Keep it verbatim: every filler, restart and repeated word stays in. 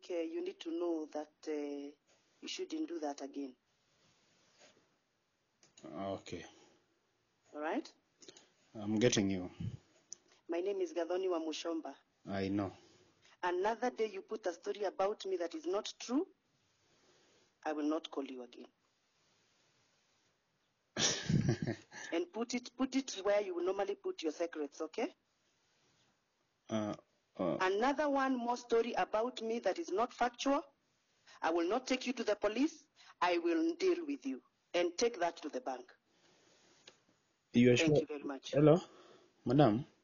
uh, you need to know that uh, you shouldn't do that again. Okay. All right? I'm getting you. My name is Gathoni wa Mushomba. I know. Another day you put a story about me that is not true, I will not call you again. And put it put it where you normally put your secrets, okay? uh, uh, Another one more story about me that is not factual, I will not take you to the police. I will deal with you and take that to the bank. you are Thank sure? you very much. Hello, madam.